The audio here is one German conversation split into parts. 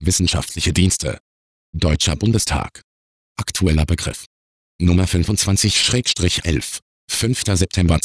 Wissenschaftliche Dienste. Deutscher Bundestag. Aktueller Begriff. Nummer 25/11. 5. September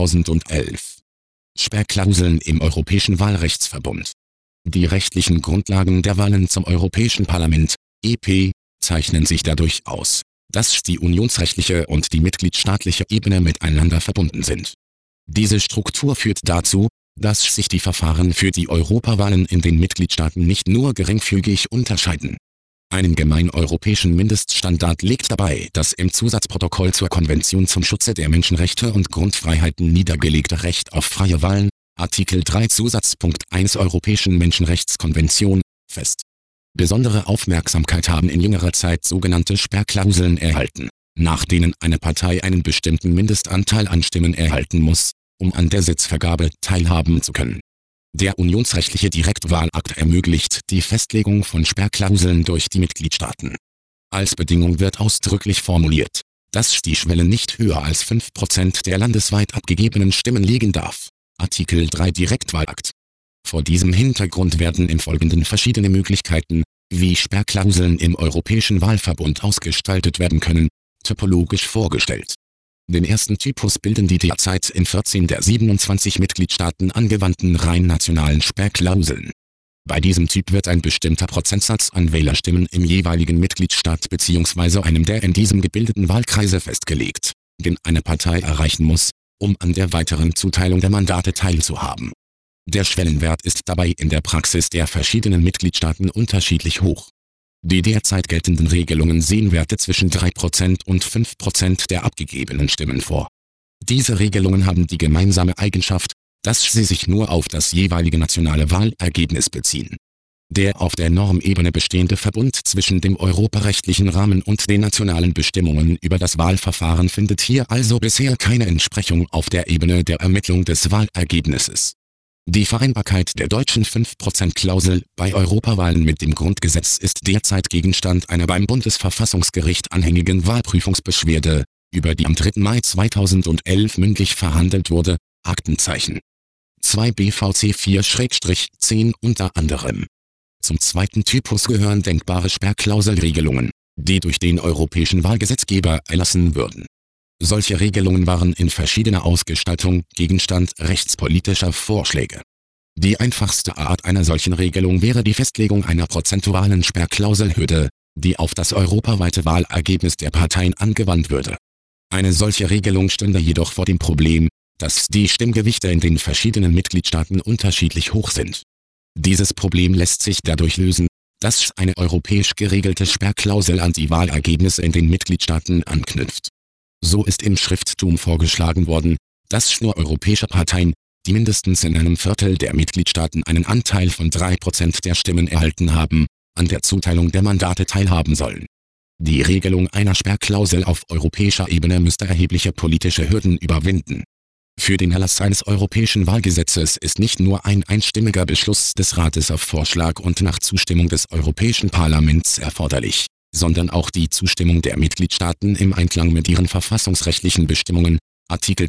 2011. Sperrklauseln im Europäischen Wahlrechtsverbund. Die rechtlichen Grundlagen der Wahlen zum Europäischen Parlament, EP, zeichnen sich dadurch aus, dass die unionsrechtliche und die mitgliedstaatliche Ebene miteinander verbunden sind. Diese Struktur führt dazu, dass sich die Verfahren für die Europawahlen in den Mitgliedstaaten nicht nur geringfügig unterscheiden. Einen gemeineuropäischen Mindeststandard legt dabei das im Zusatzprotokoll zur Konvention zum Schutze der Menschenrechte und Grundfreiheiten niedergelegte Recht auf freie Wahlen, Artikel 3 Zusatzpunkt 1 Europäischen Menschenrechtskonvention, fest. Besondere Aufmerksamkeit haben in jüngerer Zeit sogenannte Sperrklauseln erhalten, nach denen eine Partei einen bestimmten Mindestanteil an Stimmen erhalten muss, um an der Sitzvergabe teilhaben zu können. Der unionsrechtliche Direktwahlakt ermöglicht die Festlegung von Sperrklauseln durch die Mitgliedstaaten. Als Bedingung wird ausdrücklich formuliert, dass die Schwelle nicht höher als 5% der landesweit abgegebenen Stimmen liegen darf. Artikel 3 Direktwahlakt. Vor diesem Hintergrund werden im Folgenden verschiedene Möglichkeiten, wie Sperrklauseln im Europäischen Wahlverbund ausgestaltet werden können, typologisch vorgestellt. Den ersten Typus bilden die derzeit in 14 der 27 Mitgliedstaaten angewandten rein nationalen Sperrklauseln. Bei diesem Typ wird ein bestimmter Prozentsatz an Wählerstimmen im jeweiligen Mitgliedstaat bzw. einem der in diesem gebildeten Wahlkreise festgelegt, den eine Partei erreichen muss, um an der weiteren Zuteilung der Mandate teilzuhaben. Der Schwellenwert ist dabei in der Praxis der verschiedenen Mitgliedstaaten unterschiedlich hoch. Die derzeit geltenden Regelungen sehen Werte zwischen 3% und 5% der abgegebenen Stimmen vor. Diese Regelungen haben die gemeinsame Eigenschaft, dass sie sich nur auf das jeweilige nationale Wahlergebnis beziehen. Der auf der Normebene bestehende Verbund zwischen dem europarechtlichen Rahmen und den nationalen Bestimmungen über das Wahlverfahren findet hier also bisher keine Entsprechung auf der Ebene der Ermittlung des Wahlergebnisses. Die Vereinbarkeit der deutschen 5%-Klausel bei Europawahlen mit dem Grundgesetz ist derzeit Gegenstand einer beim Bundesverfassungsgericht anhängigen Wahlprüfungsbeschwerde, über die am 3. Mai 2011 mündlich verhandelt wurde, Aktenzeichen 2 BVC 4/10 unter anderem. Zum zweiten Typus gehören denkbare Sperrklauselregelungen, die durch den europäischen Wahlgesetzgeber erlassen würden. Solche Regelungen waren in verschiedener Ausgestaltung Gegenstand rechtspolitischer Vorschläge. Die einfachste Art einer solchen Regelung wäre die Festlegung einer prozentualen Sperrklauselhürde, die auf das europaweite Wahlergebnis der Parteien angewandt würde. Eine solche Regelung stünde jedoch vor dem Problem, dass die Stimmgewichte in den verschiedenen Mitgliedstaaten unterschiedlich hoch sind. Dieses Problem lässt sich dadurch lösen, dass eine europäisch geregelte Sperrklausel an die Wahlergebnisse in den Mitgliedstaaten anknüpft. So ist im Schrifttum vorgeschlagen worden, dass nur europäische Parteien, die mindestens in einem Viertel der Mitgliedstaaten einen Anteil von 3% der Stimmen erhalten haben, an der Zuteilung der Mandate teilhaben sollen. Die Regelung einer Sperrklausel auf europäischer Ebene müsste erhebliche politische Hürden überwinden. Für den Erlass eines europäischen Wahlgesetzes ist nicht nur ein einstimmiger Beschluss des Rates auf Vorschlag und nach Zustimmung des Europäischen Parlaments erforderlich, sondern auch die Zustimmung der Mitgliedstaaten im Einklang mit ihren verfassungsrechtlichen Bestimmungen, Artikel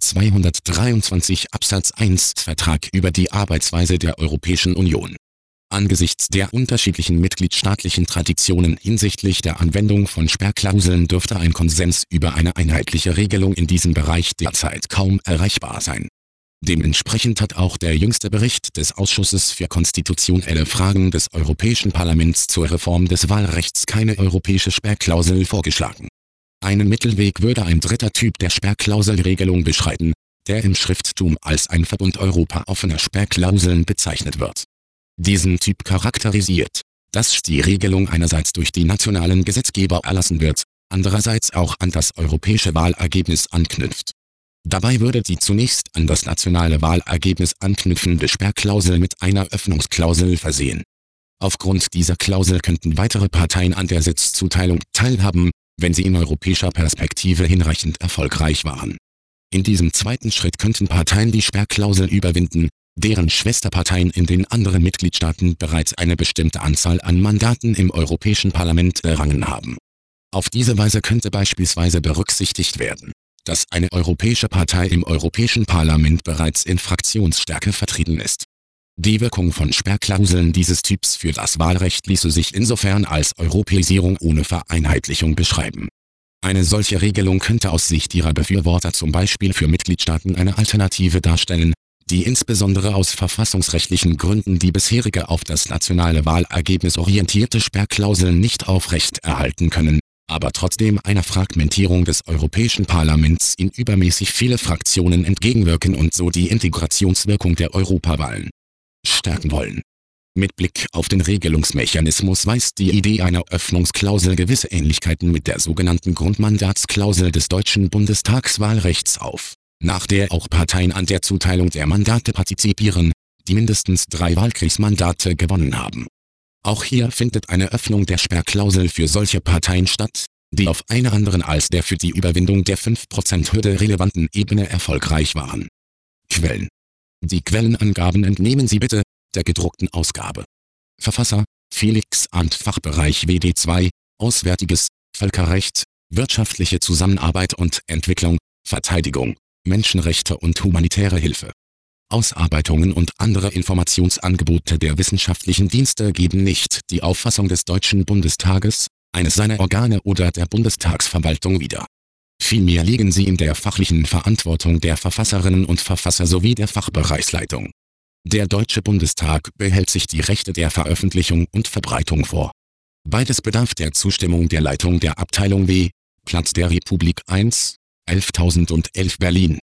223 Absatz 1 Vertrag über die Arbeitsweise der Europäischen Union. Angesichts der unterschiedlichen mitgliedstaatlichen Traditionen hinsichtlich der Anwendung von Sperrklauseln dürfte ein Konsens über eine einheitliche Regelung in diesem Bereich derzeit kaum erreichbar sein. Dementsprechend hat auch der jüngste Bericht des Ausschusses für konstitutionelle Fragen des Europäischen Parlaments zur Reform des Wahlrechts keine europäische Sperrklausel vorgeschlagen. Einen Mittelweg würde ein dritter Typ der Sperrklauselregelung beschreiten, der im Schrifttum als ein Verbund europaoffener Sperrklauseln bezeichnet wird. Diesen Typ charakterisiert, dass die Regelung einerseits durch die nationalen Gesetzgeber erlassen wird, andererseits auch an das europäische Wahlergebnis anknüpft. Dabei würde die zunächst an das nationale Wahlergebnis anknüpfende Sperrklausel mit einer Öffnungsklausel versehen. Aufgrund dieser Klausel könnten weitere Parteien an der Sitzzuteilung teilhaben, wenn sie in europäischer Perspektive hinreichend erfolgreich waren. In diesem zweiten Schritt könnten Parteien die Sperrklausel überwinden, deren Schwesterparteien in den anderen Mitgliedstaaten bereits eine bestimmte Anzahl an Mandaten im Europäischen Parlament errangen haben. Auf diese Weise könnte beispielsweise berücksichtigt werden, dass eine europäische Partei im Europäischen Parlament bereits in Fraktionsstärke vertreten ist. Die Wirkung von Sperrklauseln dieses Typs für das Wahlrecht ließe sich insofern als Europäisierung ohne Vereinheitlichung beschreiben. Eine solche Regelung könnte aus Sicht ihrer Befürworter zum Beispiel für Mitgliedstaaten eine Alternative darstellen, die insbesondere aus verfassungsrechtlichen Gründen die bisherige auf das nationale Wahlergebnis orientierte Sperrklauseln nicht aufrechterhalten können, aber trotzdem einer Fragmentierung des Europäischen Parlaments in übermäßig viele Fraktionen entgegenwirken und so die Integrationswirkung der Europawahlen stärken wollen. Mit Blick auf den Regelungsmechanismus weist die Idee einer Öffnungsklausel gewisse Ähnlichkeiten mit der sogenannten Grundmandatsklausel des deutschen Bundestagswahlrechts auf, nach der auch Parteien an der Zuteilung der Mandate partizipieren, die mindestens 3 Wahlkreismandate gewonnen haben. Auch hier findet eine Öffnung der Sperrklausel für solche Parteien statt, die auf einer anderen als der für die Überwindung der 5%-Hürde relevanten Ebene erfolgreich waren. Quellen: Die Quellenangaben entnehmen Sie bitte der gedruckten Ausgabe. Verfasser: Felix Arndt, Fachbereich WD2, Auswärtiges, Völkerrecht, wirtschaftliche Zusammenarbeit und Entwicklung, Verteidigung, Menschenrechte und humanitäre Hilfe. Ausarbeitungen und andere Informationsangebote der wissenschaftlichen Dienste geben nicht die Auffassung des Deutschen Bundestages, eines seiner Organe oder der Bundestagsverwaltung wider. Vielmehr liegen sie in der fachlichen Verantwortung der Verfasserinnen und Verfasser sowie der Fachbereichsleitung. Der Deutsche Bundestag behält sich die Rechte der Veröffentlichung und Verbreitung vor. Beides bedarf der Zustimmung der Leitung der Abteilung W, Platz der Republik 1, 11.011 Berlin.